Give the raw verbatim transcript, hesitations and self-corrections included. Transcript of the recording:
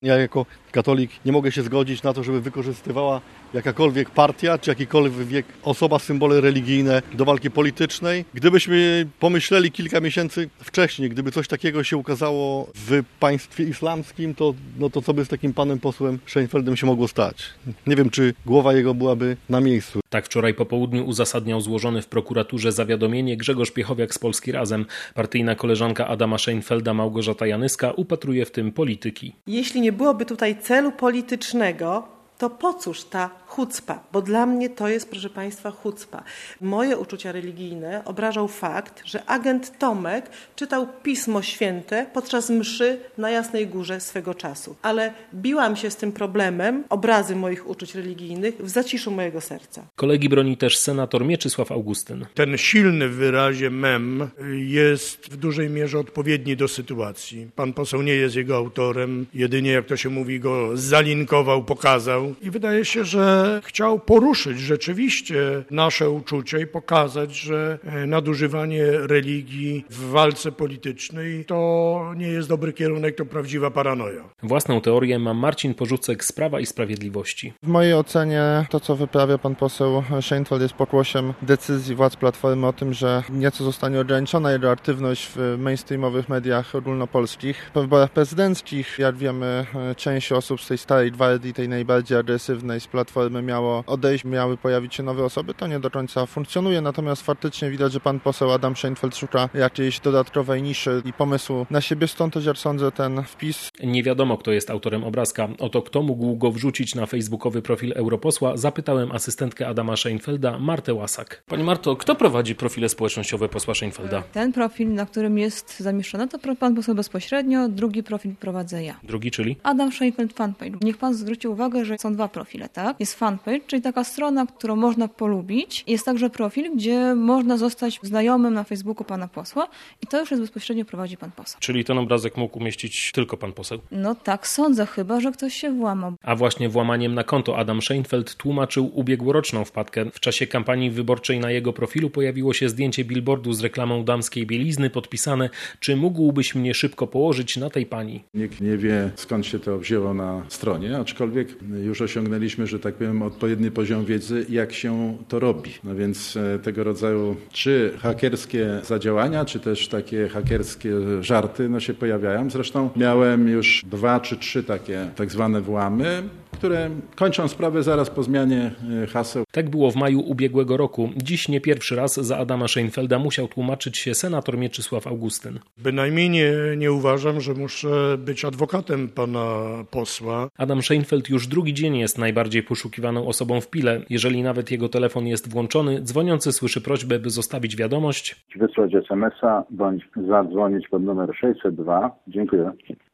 Ja jako katolik nie mogę się zgodzić na to, żeby wykorzystywała jakakolwiek partia, czy jakikolwiek osoba symbole religijne do walki politycznej. Gdybyśmy pomyśleli kilka miesięcy wcześniej, gdyby coś takiego się ukazało w państwie islamskim, to, no to co by z takim panem posłem Szejnfeldem się mogło stać? Nie wiem, czy głowa jego byłaby na miejscu. Tak wczoraj po południu uzasadniał złożone w prokuraturze zawiadomienie Grzegorz Piechowiak z Polski Razem. Partyjna koleżanka Adama Szejnfelda, Małgorzata Janyska, upatruje w tym polityki. Jeśli nie byłoby tutaj celu politycznego, to po cóż ta chucpa? Bo dla mnie to jest, proszę Państwa, chucpa. Moje uczucia religijne obrażał fakt, że agent Tomek czytał Pismo Święte podczas mszy na Jasnej Górze swego czasu. Ale biłam się z tym problemem obrazy moich uczuć religijnych w zaciszu mojego serca. Kolegi broni też senator Mieczysław Augustyn. Ten silny w wyrazie mem jest w dużej mierze odpowiedni do sytuacji. Pan poseł nie jest jego autorem, jedynie, jak to się mówi, go zalinkował, pokazał. I wydaje się, że chciał poruszyć rzeczywiście nasze uczucia i pokazać, że nadużywanie religii w walce politycznej to nie jest dobry kierunek, to prawdziwa paranoja. Własną teorię ma Marcin Porzucek z Prawa i Sprawiedliwości. W mojej ocenie to, co wyprawia pan poseł Szejnfeld, jest pokłosiem decyzji władz Platformy o tym, że nieco zostanie ograniczona jego aktywność w mainstreamowych mediach ogólnopolskich. Po wyborach prezydenckich, jak wiemy, część osób z tej starej gwardii, tej najbardziej agresywnej z Platformy miało odejść, miały pojawić się nowe osoby. To nie do końca funkcjonuje, natomiast faktycznie widać, że pan poseł Adam Szejnfeld szuka jakiejś dodatkowej niszy i pomysłu na siebie, stąd też, jak sądzę, ten wpis. Nie wiadomo, kto jest autorem obrazka. O to, kto mógł go wrzucić na facebookowy profil europosła, zapytałem asystentkę Adama Szejnfelda, Martę Łasak. Pani Marto, kto prowadzi profile społecznościowe posła Szejnfelda? Ten profil, na którym jest zamieszczony, to pan poseł bezpośrednio, drugi profil prowadzę ja. Drugi, czyli? Adam Szejnfeld fanpage. Niech pan zwróci uwagę, że są dwa profile, tak? Jest fanpage, czyli taka strona, którą można polubić. Jest także profil, gdzie można zostać znajomym na Facebooku pana posła i to już jest bezpośrednio prowadzi pan poseł. Czyli ten obrazek mógł umieścić tylko pan poseł? No tak sądzę, chyba że ktoś się włamał. A właśnie włamaniem na konto Adam Szejnfeld tłumaczył ubiegłoroczną wpadkę. W czasie kampanii wyborczej na jego profilu pojawiło się zdjęcie billboardu z reklamą damskiej bielizny podpisane: czy mógłbyś mnie szybko położyć na tej pani? Nikt nie wie, skąd się to wzięło na stronie, aczkolwiek już osiągnęliśmy, że tak powiem, odpowiedni poziom wiedzy, jak się to robi. No więc tego rodzaju czy hakerskie zadziałania, czy też takie hakerskie żarty no się pojawiają. Zresztą miałem już dwa czy trzy takie tak zwane włamy, które kończą sprawę zaraz po zmianie haseł. Tak było w maju ubiegłego roku. Dziś nie pierwszy raz za Adama Szejnfelda musiał tłumaczyć się senator Mieczysław Augustyn. Bynajmniej nie, nie uważam, że muszę być adwokatem pana posła. Adam Szejnfeld już drugi dzień jest najbardziej poszukiwaną osobą w Pile. Jeżeli nawet jego telefon jest włączony, dzwoniący słyszy prośbę, by zostawić wiadomość, wysłać es em es a bądź zadzwonić pod numer sześćset dwa. Dziękuję.